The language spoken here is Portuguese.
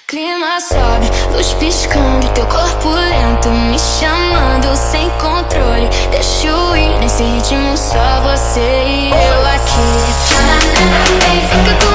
Clima sobe, luz piscando, teu corpo lento me chamando sem controle. Deixa eu ir nesse ritmo, só você e eu aqui. Vem, fica